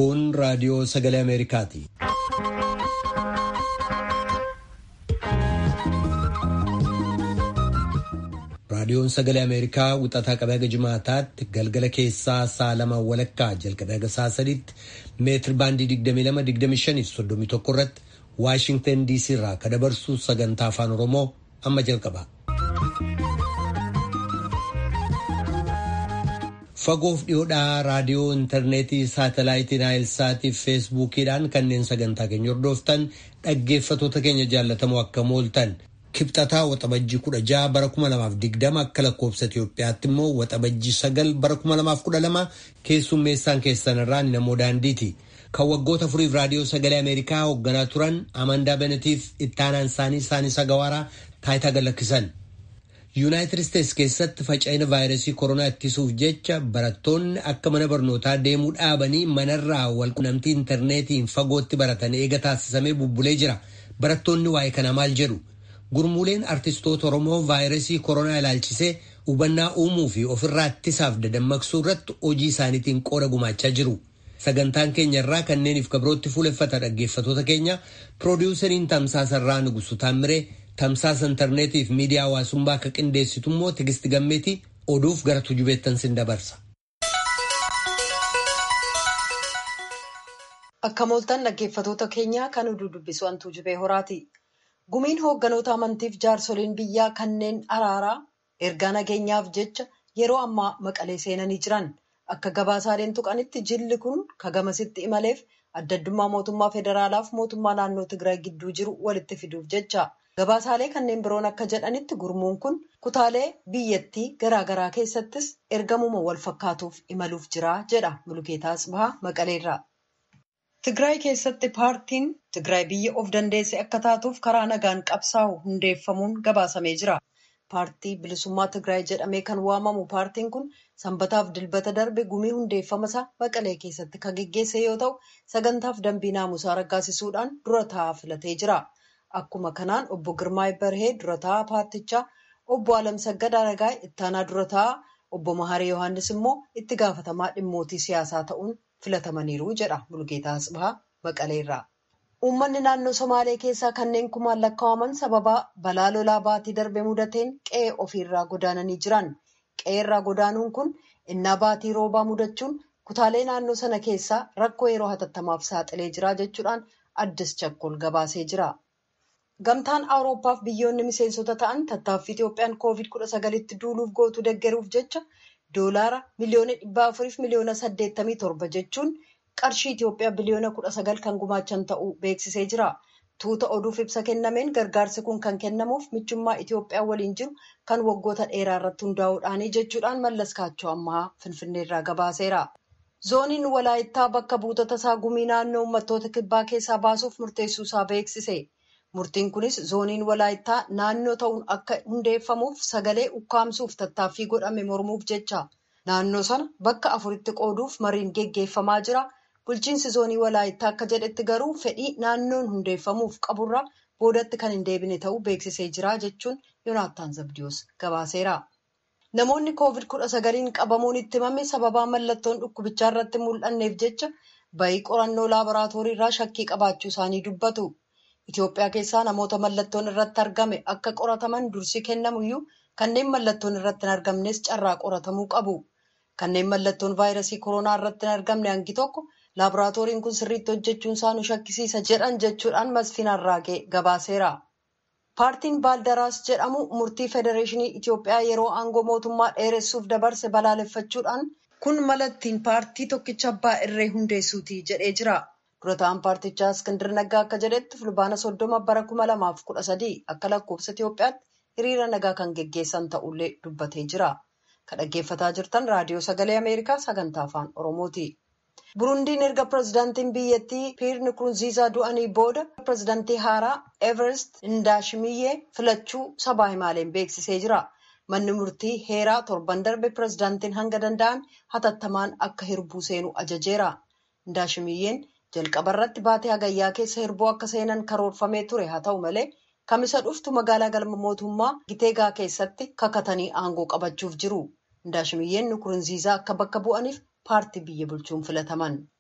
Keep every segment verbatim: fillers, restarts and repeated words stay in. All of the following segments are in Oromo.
Kun raadiyoo sagalee Ameerikaati. Raadiyoon sagalee Ameerikaa wixataa qabee haga jimaataatti galgala keessaa sa'a lama walakkaa jalqabee haga sa'a sadiitti meetir baandii digdamii lama digdamii shanii fi soddomii tokko irratti Waashingtan D C irraa kan dabarsu sagantaa afaan Oromoo amma jalqaba. Fagoof dhiyoodhaa raadiyoo intarneetii saatalaayitii naayilsaatii fi feesbuukiidhaan kanneen sagantaa keenya hordoftan dhaggeeffatoota keenya jaallatamoo akka mooltan kibxataa waxabajjii kudha jaha bara kuma lamaaf digdama akka lakkoofsa Itoophiyaatti immoo waxabajjii sagal bara kuma lamaaf kudha lama keessummeessaan keessan irraa namoo daandiiti. Kan waggoota afuriif raadiyoo sagalee Ameerikaa hoogganaa turan Amandaa Benetiif ittaanaan isaanii Saanisaa Gawaaraa taayitaa galakkisan. Yuunaayitid Isteetsi keessatti faca'ina vaayirasii koronaa ittisuuf jecha barattoonni akka mana barnootaa deemuu dhaabanii manarraa walqunnamtii intarneetiin fagootti baratan eega taasisamee bubbulee jira. Barattoonni waa'ee kana maal jedhu? Gurmuuleen artistoota Oromoo vaayirasii koronaa ilaalchisee hubannaa uumuu fi ofirraa ittisaaf dadammaqsuu irratti hojii isaaniitiin qooda gumaachaa jiru. Sagantaan keenya irraa kanneeniif kabrootti fuuleffata dhaggeeffatoota keenya piroodiwuseriin Tamsaasarraa Nugusu Taamiree tamsaasa intarneetiif miidiyaa hawaasummaa akka qindeessitu immoo Tigisti Gammeetii oduuf gara tujubeettan sin dabarsa. Akka mooltan dhaggeeffatoota keenya kan oduu dubbisu Antuu Jubee Horaati. Gumiin hoogganoota amantiif jaarsoliin biyyaa kanneen araaraa ergaa nageenyaaf jecha yeroo ammaa Maqalee seenanii jiran. Akka gabaasaaleen tuqanitti jilli kun kagamasitti imaleef adda addummaa mootummaa federaalaaf mootummaa naannoo Tigraay gidduu jiru walitti fiduuf jecha. Gabaasaalee kanneen biroon akka jedhanitti gurmuun kun kutaalee biyyattii garaagaraa keessattis ergamuma wal fakkaatuuf imaluuf jira jedha Mulukeetaa Asbahaa Maqaleerraa. Tigraay keessatti paartiin Tigraay biyya of dandeesse akka taatuuf karaa nagaan qabsaa'u hundeeffamuun gabaasamee jira. Paartii bilisummaa Tigraay jedhamee kan waamamu paartiin kun sanbataaf dilbata darbe gumii hundeeffamasaa Maqalee keessatti kan geggeesse yoo ta'u sagantaaf dambii naamusaa raggaasisuudhaan dura taa'aa filatee jira. Akkuma kanaan obbo Girmaay Barhee dura taa'aa paartichaa, obbo Alamsagad Aragaay ittaanaa dura taa'aa, obbo Maharee Yohaannis immoo itti gaafatamaa dhimmootii siyaasaa ta'uun filatamaniiru jedha Mulugeetaa Asbahaa Maqaleerraa. Uummanni naannoo Somaalee keessaa kanneen kumaan lakkaa'aman sababa balaa lolaa baatii darbe mudateen qe'ee ofiirraa godaananii jiran. Qe'eerraa godaanuun kun innaa baatii roobaa mudachuun kutaalee naannoo sana keessaa rakkoo yeroo hatattamaaf saaxilee jira jechuudhaan Addis Chakkol gabaasee jira. Gamtaan Awurooppaaf biyyoonni miseensota ta'an tattaaffii Itoophiyaan koovid kudha sagalitti duuluuf gootu deeggaruuf jecha doolaara miliyoona dhibba afuriif miliyoona saddeettamii torba jechuun qarshii Itoophiyaa biliyoona kudha sagal kan gumaachan ta'uu beeksisee jira. Tuuta oduuf ibsa kennameen gargaarsi kun kan kennamuuf michummaa Itoophiyaa waliin jiru kan waggoota dheeraa irratti hundaa'uudhaani jechuudhaan Mallas Kaachoo ammaa Finfinneerraa gabaaseera. Zooniin Walaayittaa bakka buutota isaa gumii naannoo uummattoota kibbaa keessaa baasuuf murteessuu isaa beeksise. Murtiin kunis zooniin Walaayittaa naannoo ta'uun akka hundeeffamuuf sagalee ukkaamsuuf tattaaffii godhame mormuuf jecha. Naannoo sana bakka afuritti qooduuf mariin geggeeffamaa jira. Bulchiinsi zoonii Walaayittaa akka jedhetti garuu fedhii naannoon hundeeffamuuf qaburraa boodatti kan hin deebine ta'uu beeksisee jira jechuun Yoonaataan Zabdiyoos gabaaseera. Namoonni koovid kudha sagaliin qabamuun itti himame sababaa mallattoon dhukkubichaa irratti mul'anneef jecha bayii qorannoo laaboraatoorii irraa shakkii qabaachuu isaanii dubbatu. Itoophiyaa keessaa namoota mallattoon irratti argame akka qorataman dursi kennamuyyuu kanneen mallattoon irratti hin argamnes carraa qoratamuu qabu. Kanneen mallattoon vaayirasii koronaa irratti hin argamne hangi tokko laaboraatooriin kun sirriitti hojjechuun isaa nu shakkisiisa jedhan jechuudhaan Masfiin Arraagee gabaaseera. Paartiin Baaldaraas jedhamu murtii Federeeshinii Itoophiyaa yeroo aangoo mootummaa dheeressuuf dabarse balaaleffachuudhaan kun malattiin paartii tokkicha abbaa irree hundeessuuti jedhee jira. Dura ta'aan paartichaa Iskindir Naggaa akka jedhetti fulbaana soddoma bara kuma lamaaf kudha sadii akka lakkoofsa Itoophiyaatti hiriira nagaa kan geggeessan ta'ullee dubbatee jira. Kan dhaggeeffataa jirtan raadiyoo sagalee Ameerikaa sagantaa afaan Oromooti. Burundiin erga pirezidaantiin biyyattii Piyeer Nkurunziizaa du'anii booda pirezidaantii haaraa Everest Ndaashimiyyee filachuu sabaa himaaleen beeksisee jira. Manni murtii heeraa torban darbe pirezidaantiin hanga danda'an hatattamaan akka hirbuu seenu ajajeera. Ndaashimiyyeen jalqaba irratti baatee hagayyaa keessa hirbuu akka seenan karoorfamee ture haa ta'u malee kamisa dhuftu magaalaa galma mootummaa Giteegaa keessatti kakatanii aangoo qabachuuf jiru. Ndaashimiyyeen Nkurunziizaa akka bakka bu'aniif paartii biyya bulchuun filataman.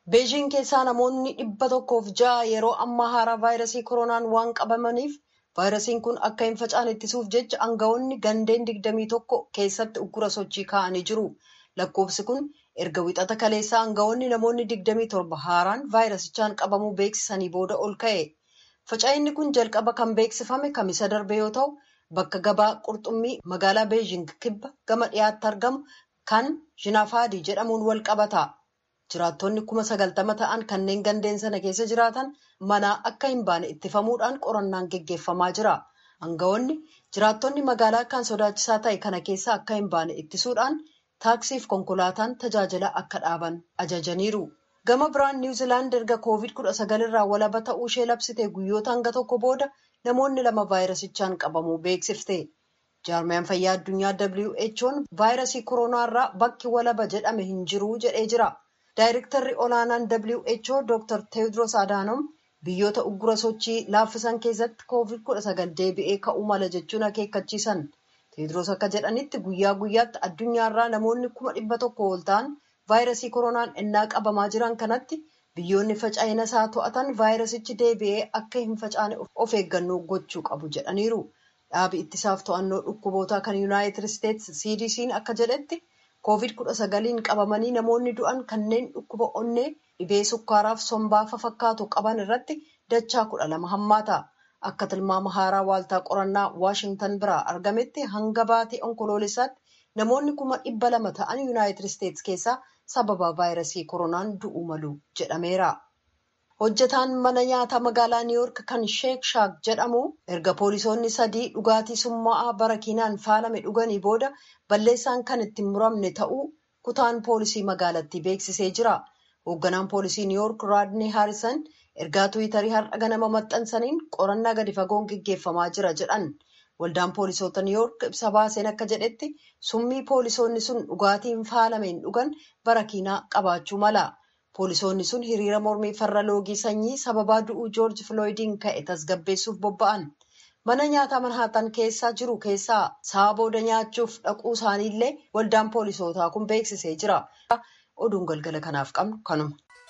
Beejiing keessaa namoonni dhibba tokkoof ja'a yeroo ammaa haaraa vaayirasii koronaan waan qabamaniif vaayirasiin kun akka hin facaane ittisuuf jecha aangawoonni gandeen digdamii tokko keessatti uggura sochii kaa'anii jiru. Lakkoofsi kun erga wixata kaleessaa aangawoonni namoonni digdamii torba haaraan vaayirasichaan qabamuu beeksisanii booda ol ka'e. Faca'inni kun jalqaba kan beeksifame kamisa darbe yoo ta'u, bakka gabaa qurxummii magaalaa Beejiing kibba gama dhiyaatti argamu kan Jinafaadii jedhamuun wal qabata. Jiraattonni kuma sagaltama ta'an kanneen gandeen sana keessa jiraatan manaa akka hin baane ittifamuudhaan qorannaan geggeeffamaa jira. Aangawoonni jiraattonni magaalaa kan sodaachisaa ta'e kana keessa akka hin baane ittisuudhaan taaksiif konkolaataan tajaajila akka dhaaban ajajaniiru. Gama biraan Niwuziilaand erga koovid kudha sagal irraa walaba ta'uu ishee labsite guyyoota hanga tokko booda namoonni lama vaayirasichaan qabamuu beeksifte. Jaarmiyaan fayyaa addunyaa W H O'n vaayirasii koronaa irraa bakki walaba jedhame hin jiru jedhee jira. Daayirektarri olaanaan W H O Doctor Teewodiroos Adaanom biyyoota uggura sochii laaffisan keessatti koovid kudha sagal deebi'ee ka'uu mala jechuun akeekkachiisan. Teewodiroos akka jedhanitti guyyaa guyyaatti addunyaarraa namoonni kuma dhibba tokko ol ta'an vaayirasii koronaan ennaa qabamaa jiran kanatti biyyoonni faca'ina isaa to'atan vaayirasichi deebi'ee akka hin facaane of eeggannoo gochuu qabu jedhaniiru. Dhaabi ittisaaf to'annoo dhukkubootaa kan Yuunaayitid Isteetsi C D C'n akka jedhetti koovid kudha sagaliin qabamanii namoonni du'an kanneen dhukkuba onnee dhibee sukkaaraaf sombaafa fakkaatu qaban irratti dachaa kudha lama hammaata. Akka tilmaama haaraa waaltaa qorannaa Waashingtan biraa argametti hanga baatii onkoloolessaatti namoonni kuma dhibba lama ta'an Yuunaayitid Isteetsi keessaa sababa vaayirasii koronaan du'uu malu jedhameera. Hojjetaan mana nyaataa magaalaa Niiwuork kan Sheek Shaak jedhamu erga poolisoonni sadii dhugaatii summaa'aa barakiinaan faalame dhuganii booda balleessaan kan ittiin muramne ta'uu kutaan poolisii magaalattii beeksisee jira. Hoogganaan poolisii Niiwuork Raadnii Haarisan ergaa Tiwiitarii har'a ganama maxxansaniin qorannaa gadi fagoon gaggeeffamaa jira jedhan. Waldaan poolisoota Niiwuork ibsa baaseen akka jedhetti summii poolisoonni sun dhugaatiin faalameen dhugan barakiinaa qabaachuu mala. Poolisoonni sun hiriira mormii farra loogii sanyii sababaa du'uu Joorji Filooyidiin ka'e tasgabbeessuuf bobba'an. Mana nyaataa Manhaatan keessaa jiru keessaa sa'a booda nyaachuuf dhaquu isaaniillee waldaan poolisootaa kun beeksisee jira. Oduun galgala kanaaf qabnu kanuma.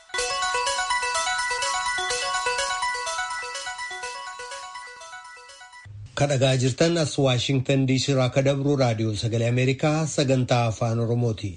Kadhagaa jirtan as Waashingtan D C irraa akka dabru raadiyoo sagalee Ameerikaa sagantaa afaan Oromooti.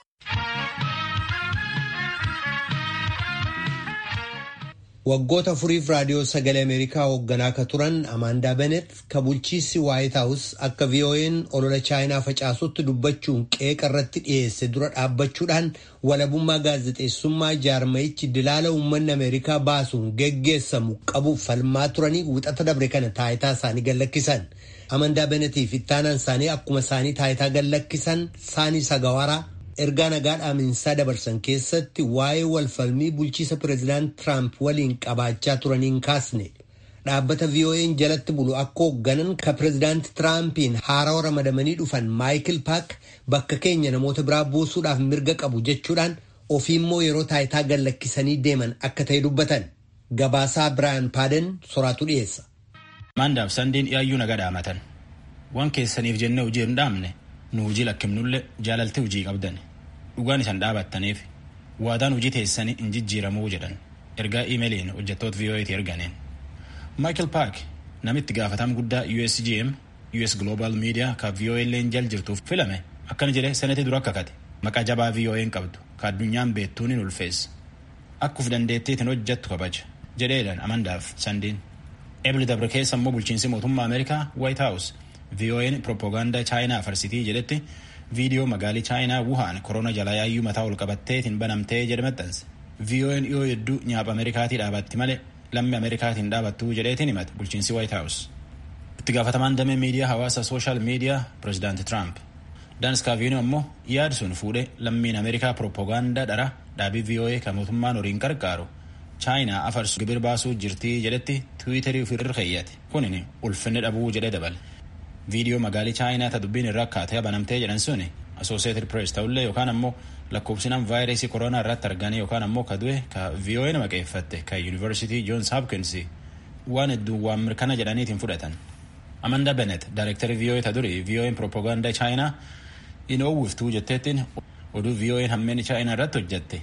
Waggoota afuriif raadiyoo sagalee Ameerikaa hoogganaa akka turan Amaandaa Benet ka bulchiinsi Waayit Haawus akka V O A'n olola Chaayinaa facaasutti dubbachuun qeeqa irratti dhiyeesse dura dhaabbachuudhaan walabummaa gaazexeessummaa jaarmayichi dilaala uummanni Ameerikaa baasuun geggeessamu qabuuf falmaa turanii wixata dabre kana taayitaa isaanii gallakkisan. Amaandaa Benetiif ittaanaan isaanii akkuma isaanii taayitaa gallakkisan Saanii Sagawaraa ergaa nagaa dhaaminsaa dabarsan keessatti waa'ee walfalmii bulchiisa pireezidaant Tiraamp waliin qabaachaa turaniin kaasne. Dhaabbata V O A'n jalatti bulu akka hoogganan ka pireezidaant Tiraampiin haarawaa ramadamanii dhufan Maayikil Paak bakka keenya namoota biraa buusuudhaaf mirga qabu jechuudhaan ofii immoo yeroo taayitaa gallakkisanii deeman akka ta'e dubbatan. Gabaasaa Biraayan Paaden soraatu dhiyeessa. Maandaaf sandiin dhiyaayyuu nagaa dhaamatan. Waan keessaniif jennee hojii hin dhaamne nu hojii lakkimnullee jaalaltee hojii qabdan. Dhugaan isan dhaabattaniif waadaan hojii teessanii hin jijjiiramuu jedhan ergaa iimeeliin hojjettoota V O A'ti erganeen. Michael Park namitti gaafatam guddaa U S G M U S Global Media ka V O A illeen jal jirtuuf filame akkana jedhee senetii dura kakate maqaa jabaa V O A'n qabdu ka addunyaan beettuun hin ulfeessa. Akkuf dandeettiitiin hojjettu kabaja jedheedhaan Amandaaf sandiin. Ebli dabre keessa immoo bulchiinsi mootummaa Ameerikaa White House V O A'n propaganda Chaayinaa farsitii jedhetti viidiyoo magaalii Chaayinaa Wuhan korona jalaa yaayyuu mataa ol qabatteetiin banamtee jedhe maxxanse. V O A'n dhiyoo hedduu nyaapha Ameerikaatii dhaabatti malee lammi Ameerikaatiin dhaabattuu jedheetiin himate bulchiinsi White House. Itti gaafatamaan damee miidiyaa hawaasa sooshaal miidiyaa pireezidaanti Tiraamp. Dan Scavino ammoo yaada sun fuudhee lammiin Ameerikaa propaganda dhara dhaabii V O A kan mootummaan horiin qarqaaru Chaayinaa afarsu gibir baasuu jirtii jedhetti Tiwiiterii ofirra keeyyate. Kunin ulfinni dhabuu jedhee dabale. Viidiyoo magaalii Chaayinaa ta dubbiin irraa akkaatee banamtee jedhan suni Associated Press ta'ullee yookaan ammoo lakkoofsinaan vaayirasii koronaa irratti arganii yookaan ammoo ka du'e ka V O A nama qeeffatte ka University Johns Hopkins waan hedduu waan mirkana jedhaniitiin fudhatan. Amanda Bennett Director V O A ta durii V O A'n propaganda Chaayinaa in oowwiftuu jetteettiin oduu V O A'n hammeen Chaayinaa irratti hojjette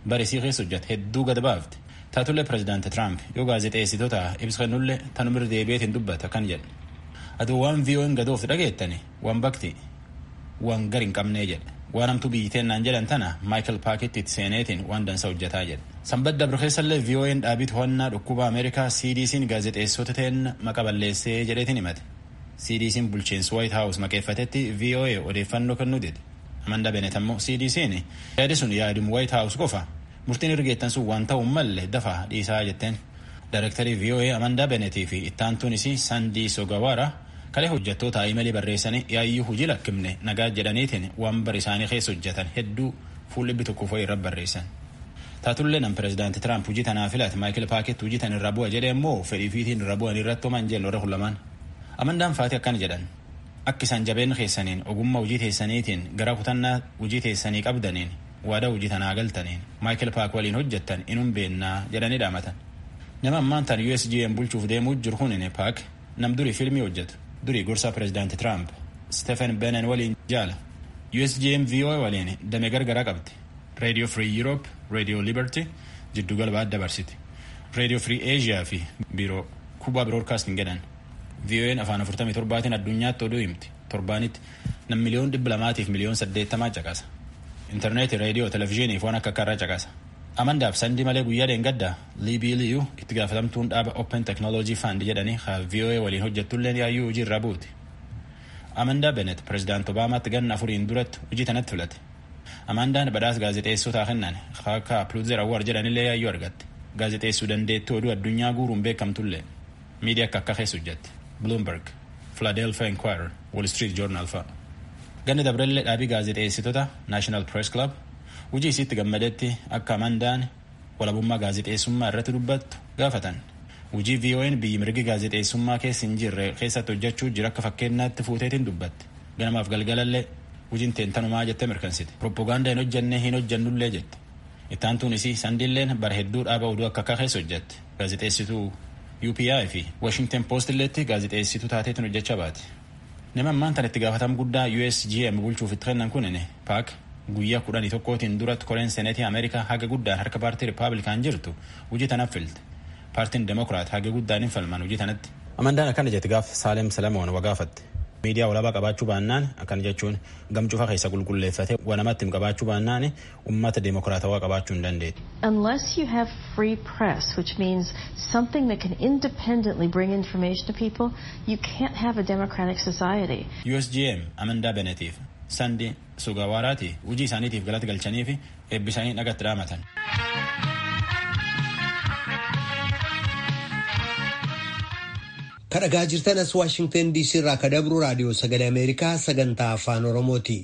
barisii keessa hojjete hedduu gad baafte. Taatullee pireezidaanti Tiraamp yoo gaazexeessitoota ibsa kennullee tanumir deebi'eetiin dubbata kan jedhe. Aduu waan V O N gadooftu dhageettani waan bakti waan gari hin qabnee jedhe. Waan hamtuu biyyi teennaan jedhan tana Maayikel Paaketti itti seeneetiin waan dansa hojjetaa jedhe. Sanbata dabre keessallee V O N dhaabii to'annaa dhukkuba Ameerikaa C D C'n gaazexeessota teenna maqa balleessee jedheetiin himate. C D C'n bulchiinsa White House maqeeffatetti V O A odeeffannoo kennuu dide. Amanda Bennett ammoo C D C'n yaadi sun yaaduma White House qofa murtiin ergeettan sun waan ta'uu malle dafa dhiisaa jetteen. Daarektarii V O A Amanda Bennettii fi ittaantuun isii Sandii Sogawara kalee hojjettoota iimeelii barreessanii yaayyuu hojii lakkifne nagaa jedhaniitiin waan bari isaanii keessa hojjetan hedduu fuulli tokko foo'ii irra barreessan. Taatullee nam pireezidaanti Tiraamp hojii tanaa filate Maayikel Paaket hojii tan irra bu'a jedhee immoo fedhii fiitiin irra bu'an irratti homaan jeen warra hulamaan. Amandaan faati akkana jedhan akka isaan jabeen keessaniin ogummaa hojii teessaniitiin gara kutannaa hojii teessanii qabdaniin waadaa hojii tanaa galtaniin Maayikel Paak waliin hojjettan inum beennaa jedhanii dhaamatan. Nama ammaan tan U S G M bulchuuf deemuu jiru hunin Paak nam durii fiilmii hojjetu. Durii gorsaa pireezidaanti Tiraamp Stephen Bannon waliin jaala. U S G M V O A waliin damee gargaraa qabdi. Radio Free Europe, Radio Liberty jiddugala adda barsiti. Radio Free Asia fi Biiroo Kuubaa Broadcasting jedhan. V O N afaan afurtamii torbaatiin addunyaatti oduu himti. Torbaanitti nam miliyoon dhibba lamaatiif miliyoon saddeettamaa caqasa. Intarneetii, reediyoo, televezyiinii fi waan akka karraa caqasa. Amandaaf sandii malee guyyaa deengaddaa Liibii Liyuu itti gaafatamtuun dhaaba Open Technology Fund jedhanii haa V O A waliin hojjettulleen yaayyuu hojii irraa buuti. Amandaa Bennett pireezidaanti Obaamaatti ganna afuriin duratti hojii tanatti filate. Amandaan badhaasa gaazexeessotaa kennan akka Pulitzer Award jedhanillee yaayyuu argatte. Gaazexeessuu dandeettii oduu addunyaa guuruun beekamtullee. Miidiyaa akka akka keessa hojjette. Bloomberg, Philadelphia Inquirer, Wall Street Journal fa'a. Ganni dabrellee dhaabii gaazexeessitoota National Press Club hojii isiitti gammadetti akka Amandaan walabummaa gaazexeessummaa irratti dubbattu gaafatan. Hojii V O N biyyi mirgi gaazexeessummaa keessa hin jirre keessatti hojjechuu jira akka fakkeenyaatti fuuteetiin dubbatte. Ganamaaf galgalallee hojiin teentanumaa jettee mirkansite. Proppagandaa hin hojjennee hin hojjennullee jette. Ittaantuun isii Sandiilleen bara hedduu dhaaba oduu akka akka keessa hojjette. Gaazexeessituu U P I fi Washington Post illeetti gaazexeessituu taateetiin hojjechaa baate. Nama ammaan tan itti gaafatam guddaa U S G M bulchuuf itti kennan kunin Paak guyyaa kudhanii tokkootiin duratti koreen seneetii Ameerikaa haga guddaan harka paartii Rippaabilikaan jirtu hojii tanaaf filte. Paartiin Demokiraat haga guddaan hin falman hojii tanatti. Amandaan akkana jetti gaaf Saalem Salamoon wagaafatte. Miidiyaa walaabaa qabaachuu baannaan akkana jechuun gamcufa keessa qulqulleeffate wanamatti hin qabaachuu baannaan ummata Demokiraatawaa qabaachuu hin dandeetti. Unless you have free press, which means something that can independently bring information to people, you can't have a democratic society. U S G M Amandaa Bennettiif Sandi Sugawaraati hojii isaaniitiif galata galchanii fi eebbisanii dhagatti dhaamatan. Kadhagaa jirtan as Washington D C irraa kadabru raadiyoo sagalee Ameerikaa sagantaa afaan Oromooti.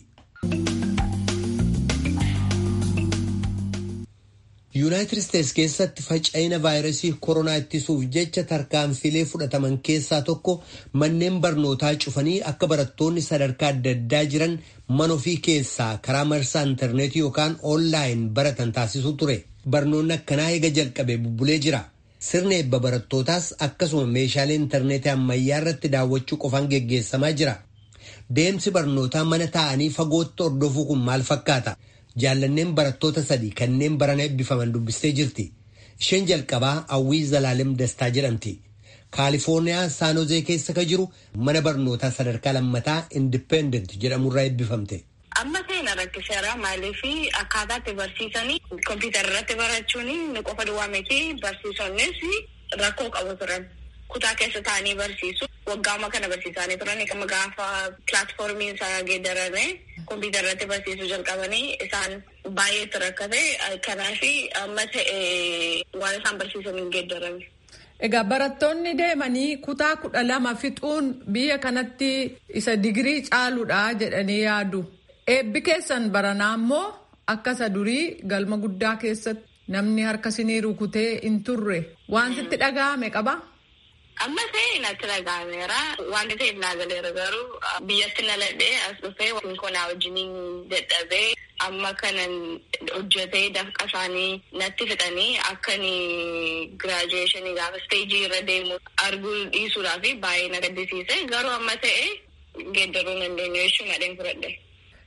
Yuunaayitid Isteetsi keessatti faca'ina vaayirasii koronaa ittisuuf jecha tarkaanfilee fudhataman keessaa tokko manneen barnootaa cufanii akka barattoonni sadarkaa adda addaa jiran mana ofii keessaa karaa marsaa intarneetii yookaan oonlaayin baratan taasisuu ture. Barnoonni akkanaa eega jalqabe bubbulee jira. Sirni eebba barattootaas akkasuma meeshaalee intarneetii ammayyaa irratti daawwachuu qofaan geggeessamaa jira. Deemsi barnootaa mana taa'anii fagootti hordofuu kun maal fakkaata? Jaallanneen barattoota sadii kanneen barana eebbifaman dubbistee jirti. Isheen jalqabaa Awwii Zalaalem Dastaa jedhamti. Kaalifoorniyaa Saanozee keessa ka jiru mana barnootaa sadarkaa lammataa Independent jedhamurraa eebbifamte. Amma seena rakkiseera maalii fi akkaataatti barsiisanii kompiitara irratti barachuun ni qofa duwwaa miti barsiisonnis rakkoo qabu turan. Kutaa keessa taa'anii barsiisu waggaama kana barsiisanii turan kama gaafa pilaatfoormiin isaa geeddarame kompiitara irratti barsiisuu jalqabanii isaan baay'eetti rakkate kanaaf amma ta'e waan isaan barsiisan hin geeddarame. Egaa barattoonni deemanii kutaa kudha lama fixuun biyya kanatti isa digirii caaluudha jedhanii yaadu. Eebbi keessan baranaa immoo akkasa durii galma guddaa keessatti namni harka sinii rukutee hin turre waan sitti dhaga'ame qaba. Amma ta'e natti dhaga'ameera wanti ta'eef naa galeera garuu biyyatti na ladhee as dhufee konaa wajjiniin dadhabee amma kanan hojjetee dafqa isaanii natti fixanii akkan giraajuweeshinii gaafa isteejii irra deemu arguu dhiisuudhaaf baay'ee na gaddisiise garuu amma ta'e geeddaruu dandeenyu jechuun adeen fudhadhe.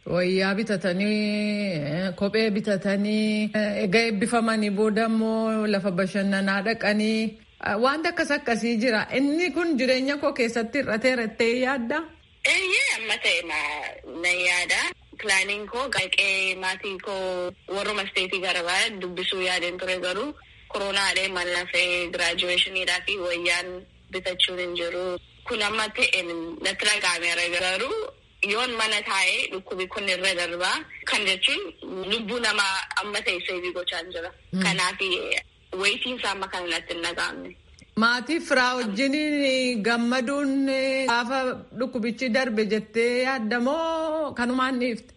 Wayyaa bitatanii kophee bitatanii egaa eebbifamanii booda immoo lafa bashannanaa dhaqanii wanta akkas akkasii jira. Inni kun jireenya koo keessatti hir'atee rattee yaadda? Eeyyee amma ta'e na yaada. Pilaaniin koo qaqee maatii koo warruma isteetii garagaraa dubbisuu yaadeen ture garuu koronaadhee mallafee giraajuweeshiniidhaa fi wayyaan bitachuun hin jiru. Kun amma ta'e natti dhaga'ameera garuu yoon mana taa'ee dhukkubi kun irra darbaa kan jechuun lubbuu namaa amma ta'e seebii gochaa jira. Kanaaf wayitiin isaa amma kan natti hin dhaga'amne. Maatii firaa wajjin gammaduun gaafa dhukkubichi darbe jettee yaaddamoo kanumaan dhiifte?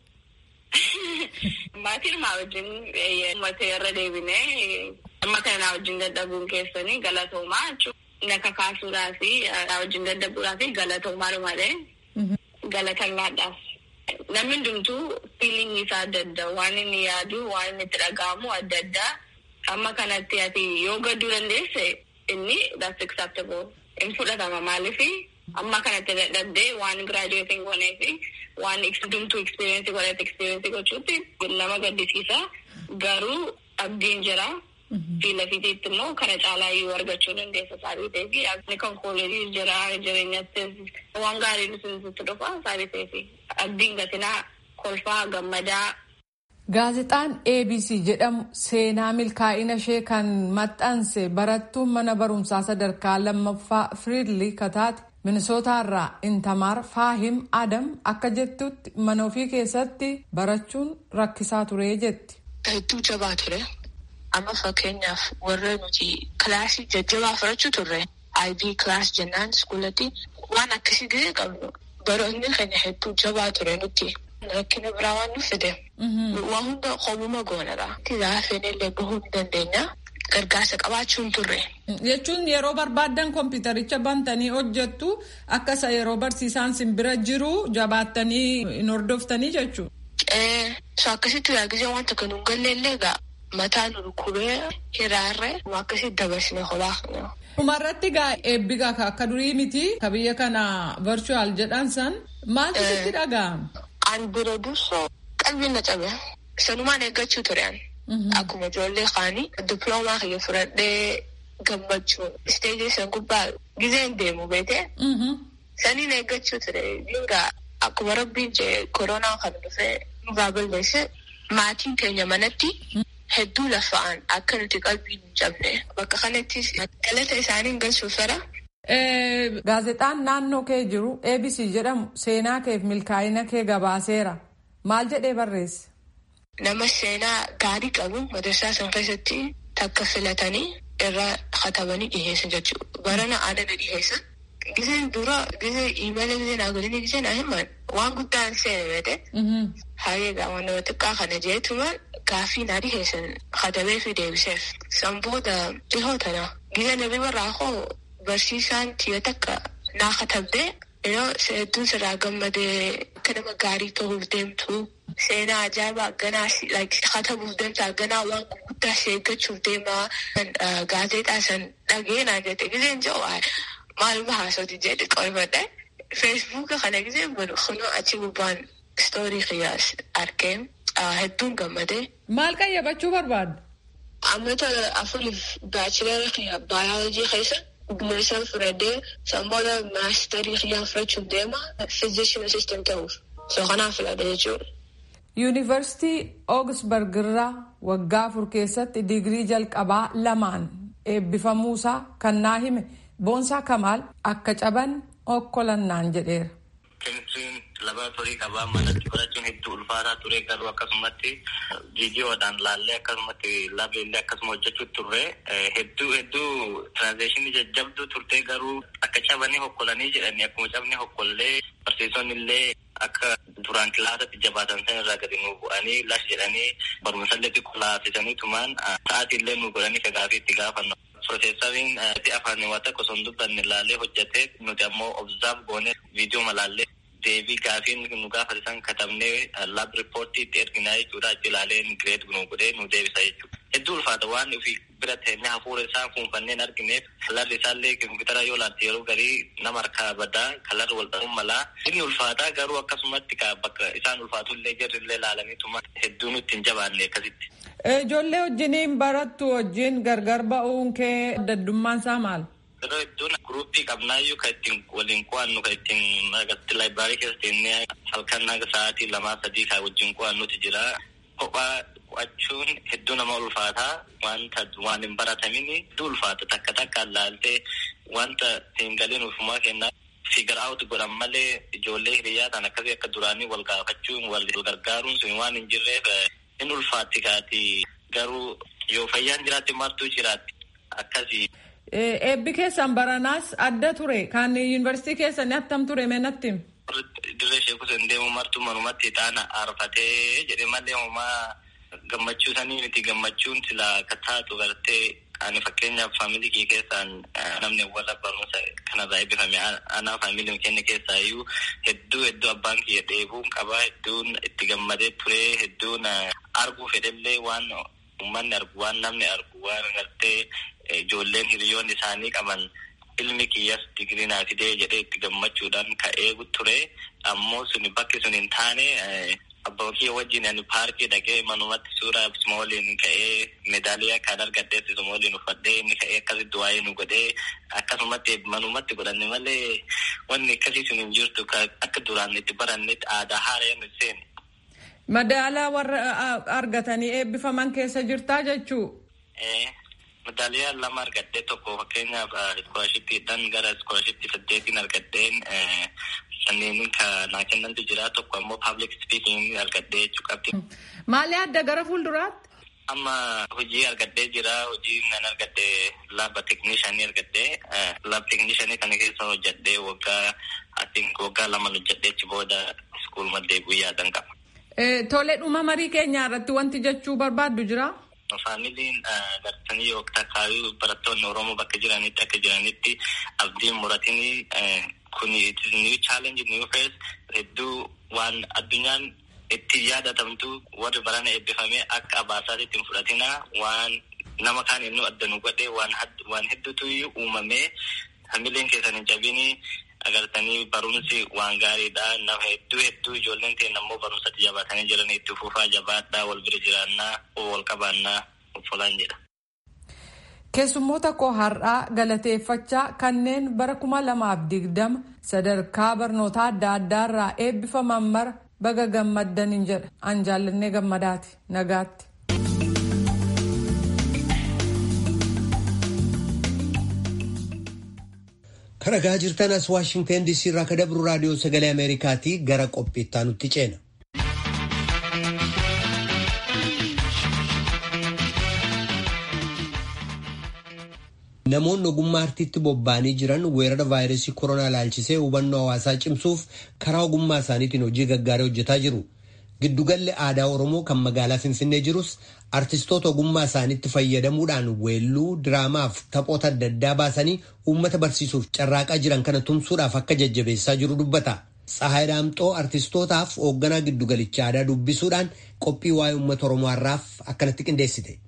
Maatiin maa wajjin uummatee irra deebinee amma kana naa wajjin dadhabuun keessanii galatoomaa jechuudha. Na kakaasuudhaa fi naa wajjin dadhabuudhaa fi galatoomaa dhumaadhee galatannaadhaaf. Namni hundumtuu fiilingii isaa adda adda waan inni yaadu waan inni itti dhaga'amu adda addaa amma kanatti ati yoo gadduu dandeesse inni that's acceptable. In fudhatama maaliifi amma kanatti dadhabdee waan graduating goonee fi waan hundumtuu experience godhate experience gochuutti nama gaddisiisa garuu abdiin jira. Fi lafiitiitti immoo kana caalaa yoo argachuu dandeessa saabii ta'ee fi akkni kan kooleejii jira jireenyattis waan gaariin isinitti dhufa saabii ta'ee fi abdiin gatinaa kolfaa gammadaa. Gaazexaan A B C jedhamu seenaa milkaa'ina ishee kan maxxanse barattuun mana barumsaa sadarkaa lammaffaa Firiidlii Kataate Minisootaarraa Intamaar Faahim Adam akka jettutti mana ofii keessatti barachuun rakkisaa ture jetti. Hedduu jabaa ture. Amma fakkeenyaaf warra nuti kilaasii jajjabaa fudhachuu turre I B kilaas jennaan iskuulatti waan akkasii gahee qabnu baroonni keenya hedduu jabaa ture nuti rakkina biraa waan nu fide waan hunda qoomuma goonadha. Tizaafeenillee bahuu ni dandeenya gargaarsa qabaachuun turre. Jechuun yeroo barbaaddan kompiitaricha bantanii hojjettu akkasa yeroo barsiisaan sin bira jiru jabaattanii hin hordoftanii jechuudha. Ee so akkasitti yaagizee wanta kan hin galleellee gaa. Mataan rukubee hiraarree akkasii dabarsine holaa. Umarratti gaa eebbigaa akka durii miti ka biyya kana virtual jedhan san maaltu sitti dhaga'ama? An bira dursoo qalbiin na cabe sanumaan eeggachuu turean. Akkuma ijoollee kaanii diploomaa kiyya fudhadhee gammachuun isteejii san gubbaa gizeen deemu beekee saniin eeggachuu ture. Dingaa akkuma rabbiin jee koronaa kan dhufee nurraa balleesse maatiin keenya manatti. Hedduu lafa'an akka nuti qalbiin hin cabne bakka kanattis galata isaanii galchuuf fedha. Gaazexaan naannoo kee jiru A B C jedhamu seenaa keef milkaa'ina kee gabaaseera. Maal jedhee barreesse? Nama seenaa gaarii qabu madarsaa san keessatti takka filatanii irraa katabanii dhiheessan jechuudha. Barana aada na dhiheessan. Gizeen dura gizee iimala gizeen agodini gizeen ahiman waan guddaan seene beete. Hayeegaa waan nama xiqqaa kana jeetumaan gaaffii naa dhiheessan katabee fi deebiseef. San booda dhihootana gizee nabi barraa koo barsiisaan tiyya takka naa katabdee yeroo hedduun sirraa gammadee akka nama gaarii ta'uuf deemtu seenaa ajaa'ibaa akkanaa katabuuf deemtu akkanaa waan gurguddaa eeggachuuf deemaa gaazexaa san dhageenaa jette gizeen jedhu maaluma haasawti jedhe qorifadhe feesbuuka kana gizeen badu kunoo achi gubbaan istoorii kiyyaas arkee hedduun gammadee. Maal qayyabachuu barbaaddu? Ammata afuriif baachilara kiyya baayoloojii keessa bilisaan fudhadhee sanbooda maasterii kiyyaa fudhachuuf deema fiizishin asistan ta'uuf soo kanaaf filadha jechuudha. Yuunivarsiitii Oogisbarg irraa waggaa afur keessatti digirii jalqabaa lamaan eebbifamuusaa kan naa hime Boonsaa Kamaal akka caban okkolannaan jedheera. Keemistiriin laboraatoorii qabaa manatti fudhachuun hedduu ulfaataa ture garuu akkasumatti viidiyoodhaan laallee akkasumatti laabeellee akkasuma hojjechuu turre hedduu hedduu tiraanzeeshinii jajjabduu turte garuu akka cabanii hokkolanii jedhanii akkuma cabni hokkollee barsiisonni illee akka duraan kilaasatti jabaatan san irraa gadi nu bu'anii lash jedhanii barumsallee xiqqoo laafisanii tumaan sa'aatii illee nu godhanii fagaafii itti gaafannu. Profeesariin afaan waa tokko osoo hin dubbanne laalee hojjetee nuti ammoo obzaaf goone viidiyoo malaallee deebii gaafiin nu gaafatan katabnee laab riippoortii itti erginaa jechuudha. Achi laalee gireed nu godhee nu deebisa jechuudha. Hedduu ulfaata waan ofii bira ta'ee hafuura isaa kuunfanneen argineef kalarri isaallee kompiitara yoo laalte yeroo garii nama harkaa badaa kalarri wal ta'uun malaa inni ulfaataa garuu akkasumatti bakka isaan ulfaatullee jirrillee laalaniituma hedduu nutti hin jabaanne akkasitti. Ijoollee wajjiniin barattu wajjin gargar ba'uun kee daddummaan isaa maal? Yeroo hedduun guruppii qabnaayyuu kan ittiin waliin qo'annu kan ittiin nagatti laayibiraarii keessa teennee halkan naga sa'aatii lamaa sadii kan wajjin qo'annutu jira. Kophaa qo'achuun hedduu nama ulfaataa wanta waan hin baratamin hedduu ulfaata takka takkaan laaltee wanta hin galiin ufumaa kennaa figure out godhan malee ijoollee hiriyaa ta'an akkasii akka duraanii wal gaafachuun wal gargaaruun sun waan hin jirreef hin ulfaatti kaati garuu yoo fayyaan jiraatti martuu jiraatti akkasii. Eebbi keessan baranaas adda ture kan yuunivarsiitii keessan attam ture meenatti? Dirree sheekus hin deemu martuu manumatti ixaana aarfatee jedhe malee homaa gammachuu sanii miti gammachuun sila akka taatu gartee ani fakkeenyaaf faamilii kee keessaan namni wala barumsa kanarraa eebbifame anaa faamilii keenya keessaa iyyuu hedduu hedduu abbaan kiyya dheebuun qabaa hedduun itti gammadee ture hedduun arguu fedhellee waan uummanni argu waan namni argu waan gartee ijoolleen hiriyoonni isaanii qaban ilmi kiyyas digirii naa fidee jedhee itti gammachuudhaan ka'ee ture ammoo suni bakki sun hin taane abbaa kiyya wajjin ani paarkii dhaqee manumatti suuraa isuma waliin ka'ee meedaaliyaa kan argadhee isuma waliin uffadhee inni ka'ee akkasitti waa'ee nu godhee akkasumatti manumatti godhanne malee wanni akkasii sun hin jirtu akka duraan itti barannetti aadaa haaraa nu seene. Madaalaa warra argatanii eebbifaman keessa jirtaa jechuu? Medaaliyaa lama argadhee tokko fakkeenyaaf iskoolaashippiidhaan gara iskoolaashippi saddeetiin argadheen sanneen naa kennantu jira tokko ammoo public speaking argadhee jechuu qabdi. Maali adda gara fuulduraatti? Amma hojii argadhee jira hojii nan argadhee laaba teeknishaanii argadhee laaba teeknishaanii kana keessa hojjedhee waggaa atiink waggaa lama hojjedhee achi booda iskuuluma deebi'uu yaadan qaba. Tole dhuma marii keenyaa irratti wanti jechuu barbaaddu jira? Faamiliin gartanii yookaan kaayuu barattoonni Oromoo bakka jiranitti akka jiranitti abdiin muratiin kun new challenge new phase hedduu waan addunyaan itti yaadatamtu warri barana eebbifamee akka abaasaatti ittiin fudhatina waan nama kaan inni adda nu godhe waan waan hedduutu uumamee faamiliin keessan hin jabini agartanii barumsi waan gaariidha nama hedduu hedduu ijoolleen ta'e ammoo barumsatti jabaatanii jiran itti fufaa jabaadhaa wal bira jiraannaa wal qabaannaa obbolaan jedha. Keessummoota koo har'aa galateeffachaa kanneen bara kuma lamaaf digdama sadarkaa barnoota adda addaarraa eebbifaman mara baga gammaddan jedha an jaallannee gammadaati nagaatti. Kan dhagaa jirtan as Waashingteen diisii irraa kan dabru raadiyoo sagalee Ameerikaatii gara qophiittaa nutti ceena. Namoonni ogummaa artiitti bobba'anii jiran weerara vaayirasii koronaa ilaalchisee hubannoo hawaasaa cimsuuf karaa ogummaa isaaniitiin hojii gaggaarii hojjetaa jiru. Giddugalli aadaa Oromoo kan magaalaa Finfinnee jirus artistoota ogummaa isaaniitti fayyadamuudhaan weelluu, diraamaaf taphoota adda addaa baasanii uummata barsiisuuf carraaqaa jiran kana tumsuudhaaf akka jajjabeessaa jiru dubbata. Tsahaay Daamxoo artistootaaf hoogganaa giddugalichaa aadaa dubbisuudhaan qophii waa'ee uummata Oromoo har'aaf akkanatti qindeessite.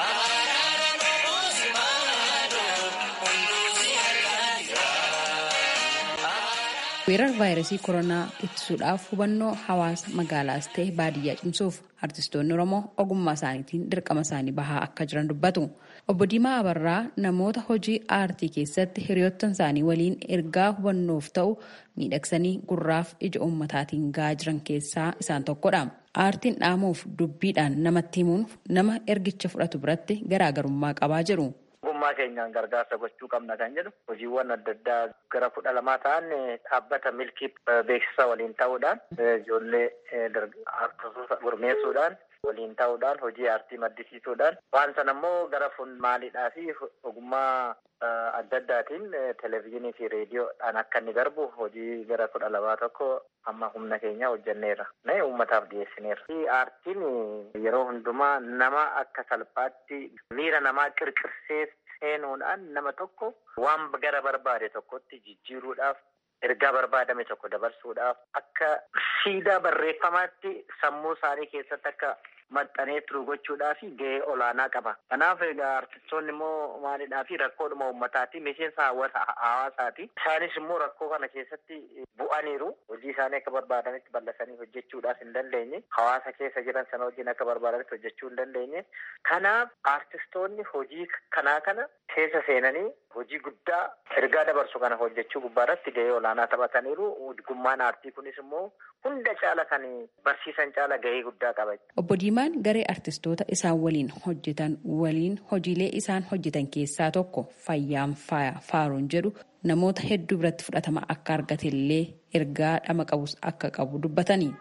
weerar vaayirasii koronaa ittisuudhaaf hubannoo hawaasa magaalaas ta'e baadiyyaa cimsuuf artistoonni Oromoo ogummaa isaaniitiin dirqama isaanii bahaa akka jiran dubbatu. Obbo Diimaa Abarraa namoota hojii aartii keessatti hiriyoottan isaanii waliin ergaa hubannoof ta'u miidhagsanii gurraaf ija uummataatiin gahaa jiran keessaa isaan tokkodha. Aartiin dhaamuuf dubbiidhaan namatti himuun nama ergicha fudhatu biratti garaagarummaa qabaa jiru. Ogummaa keenyaan gargaarsa gochuu qabna kan jedhu hojiiwwan adda addaa gara kudha lamaa ta'an dhaabbata milkii beeksisa waliin ta'uudhaan ijoollee artistoota gurmeessuudhaan waliin ta'uudhaan hojii aartii maddisiisuudhaan waan sana immoo gara fuulmaaliidhaa fi ogummaa adda addaatiin televezyiinii fi reediyoodhaan akka inni darbu hojii gara kudha lamaa tokko amma humna keenya hojjenneerra. Mee uummataaf dhiyeessineerra. Aartiin yeroo hundumaa nama akka salphaatti miira namaa qirqirsee seenuudhaan nama tokko waan gara barbaade tokkotti jijjiiruudhaaf ergaa barbaadame tokko dabarsuudhaaf akka siidaa barreeffamaatti sammuu isaanii keessatti akka maxxanee turu gochuudhaaf gahee olaanaa qaba. Kanaaf egaa artistoonni immoo maalidhaa fi rakkoodhuma uummataati miseensa hawaasaati. Isaanis immoo rakkoo kana keessatti bu'aniiru. Hojii isaanii akka barbaadanitti bal'isanii hojjechuudhaaf hin dandeenye. Hawaasa keessa jiran sana wajjin akka barbaadanitti hojjechuu hin dandeenye. Kanaaf artistoonni hojii kanaa kana keessa seenanii hojii guddaa ergaa dabarsu kana hojjechuu gubbaarratti gahee olaanaa taphataniiru. Gummaan aartii kunis immoo hunda caala kan barsiisan caala gahee guddaa qaba. Obbo Diimaan garee artistoota isaan waliin hojjetan waliin hojiilee isaan hojjetan keessaa tokko fayyaan faaya faaruun jedhu namoota hedduu biratti fudhatama akka argatellee ergaa dhama qabus akka qabu dubbatanii.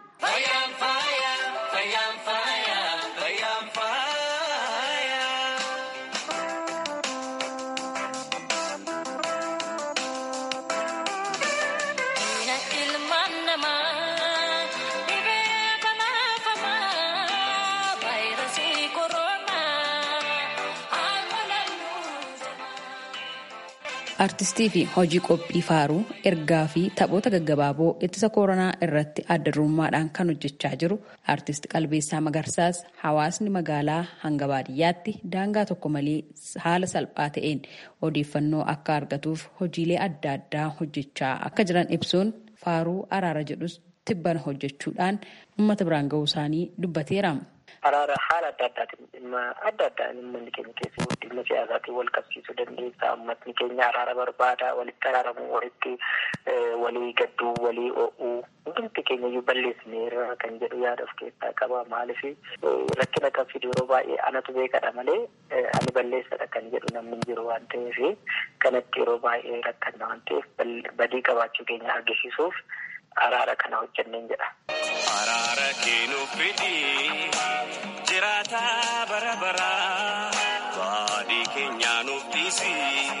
Artistii fi hojii qophii faaruu ergaa fi taphoota gaggabaaboo ittisa koronaa irratti adda durummaadhaan kan hojjechaa jiru artist Qalbeessaa Magarsaas hawaasni magaalaa hanga baadiyyaatti daangaa tokko malee haala salphaa ta'een odeeffannoo akka argatuuf hojiilee adda addaa hojjechaa akka jiran ibsuun faaruu araara jedhus tibbana hojjechuudhaan uummata biraan ga'uu isaanii dubbateera. Araara haala adda addaatiin dhimma adda addaan uummanni keenya keessatti dhimma siyaasaatiin wal qabsiisuu dandeessa. Uummatni keenya araara barbaada, walitti araaramuu, walitti walii gadduu, walii o'uu hundumti keenya iyyuu balleessineera kan jedhu yaada of keessaa qaba. Maaliif rakkina kan fidu yeroo baay'ee anatu beekadha malee ani balleessadha kan jedhu namni hin jiru waan ta'eef kanatti yeroo baay'ee rakkanna waan ta'eef badii qabaachuu keenya argisiisuuf araara kana hojjenneen jedha. Araara keenu fidii jiraata bara bara baadii keenya nuuf dhiisi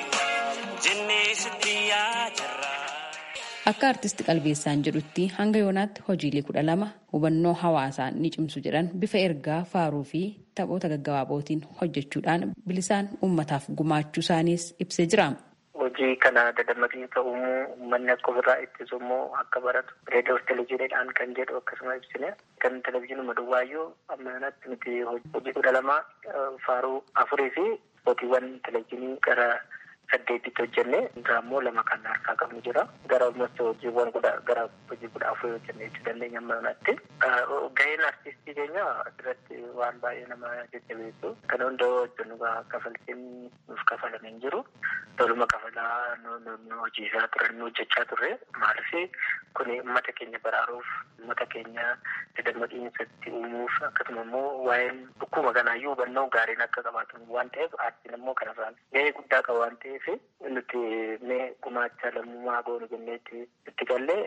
jennee sitti yaajirra. Akka artisti Qalbeessaan jedhutti hanga yoonaatti hojiilee kudha lama hubannoo hawaasaa ni cimsu jedhan bifa ergaa faaruu fi taphoota gaggabaabootiin hojjechuudhaan bilisaan uummataaf gumaachuu isaaniis ibsee jira. Hojii kana dadammaqiinsa uumuu uummanni akka ofirraa ittisu immoo akka baratu reediyoo televezyiiniidhaan kan jedhu akkasuma ibsine kan televezyiinuma duwwaayyuu amma kanatti nuti hojii kudha lama faaruu afurii fi hojiiwwan televezyiinii gara saddeetitti hojjenne immoo lama kan harkaa qabnu jira gara almost hojiiwwan kudha gara hojii kudha afurii hojjenne jechuu dandeenya amma kanatti. Gaheen artistii keenya asirratti waan baay'ee nama jajjabeessu kan hunda hojjennu kafaltiin nuuf kafalame hin jiru. Toluma kafalaa nu hojiisaa turan nu hojjechaa turre maaliif kun uummata keenya baraaruuf uummata keenya dadammaqiinsatti uumuuf akkasuma immoo waa'een dhukkuma kanaayyuu hubannoo gaariin akka qabaatu waan ta'eef aartiin immoo kanarraan gahee guddaa qaba waan ta'eef nuti mee gumaacha lammummaa goonu jenneetti itti gallee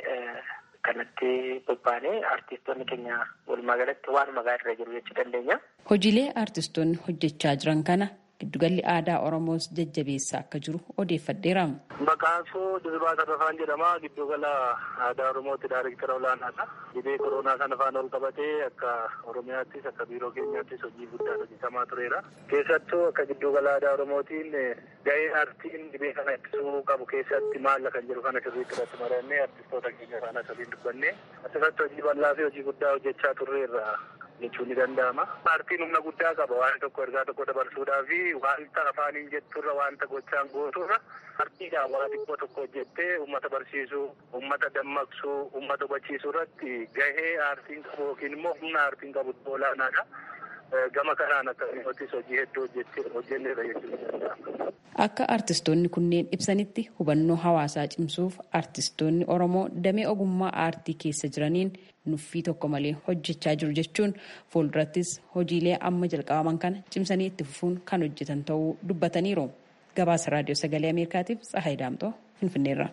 kanatti bobbaanee artistoonni keenya walumaa galatti waanuma gaariirra jiru jechuu dandeenya. Hojiilee artistoonni hojjechaa jiran kana giddugalli aadaa Oromoos jajjabeessaa akka jiru odeeffadheera. Maqaan koo Dirribii Tarrafaan jedhama. Giddugala aadaa Oromooti daayireektara olaanaadha. Dhibee koronaa kana faana ol qabatee akka Oromiyaattis akka biiroo keenyaattis hojii guddaa hojjetamaa tureera. Keessattuu akka giddugala aadaa Oromootiin gahee aartiin dhibee kana ittisuu qabu keessatti maalla kan jedhu kana sirriitti irratti marannee artistoota keenya faana sirriin dubbanne asirratti hojii bal'aa fi hojii guddaa hojjechaa turreerra jechuun ni danda'ama. Aartiin humna guddaa qaba waan tokko ergaa tokko dabarsuudhaa fi wanta afaaniin jetturra wanta gochaan gooturra aartiidhaan waa xiqqoo tokko hojjettee uummata barsiisuu, uummata dammaqsuu, uummata hubachiisuu irratti gahee aartiin qabu yookiin immoo humna aartiin qabu olaanaadha. Gama kanaan akkasumas hojii hedduu hojjenneerra jechuudha. Akka artistoonni kunneen ibsanitti hubannoo hawaasaa cimsuuf artistoonni Oromoo damee ogummaa aartii keessa jiraniin nuffii tokko malee hojjechaa jiru jechuun fuuldurattis hojiilee amma jalqabaman kana cimsanii itti fufuun kan hojjetan ta'uu dubbataniiru. Gabaasa Raadiyoo Sagalee Ameerikaatiif Tsahaay Daamtoo Finfinneerra.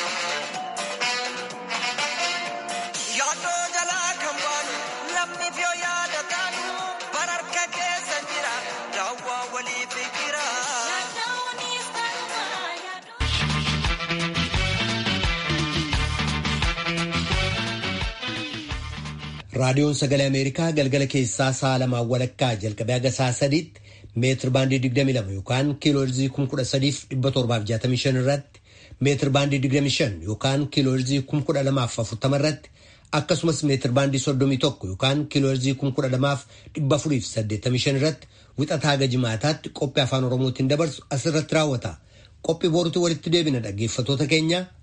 Raadiyoon Sagalee Ameerikaa galgala keessaa sa'a lamaan walakkaa jalqabee haga sa'a sadiitti meetir baandii digdamii lama yookaan kiilooherzii kuma kudha sadiif dhibba torbaaf jaatamii shan irratti meetir baandii digdamii shan yookaan kiilooherzii kuma kudha lamaaf afurtama irratti akkasumas meetir baandii soddomii tokko yookaan kiilooherzii kuma kudha lamaaf dhibba afuriif saddeettamii shan irratti wixataa haga jimaataatti qophii afaan Oromootiin dabarsu asirratti raawwata. Qophii boruutti walitti deebina dhaggeeffatoota keenya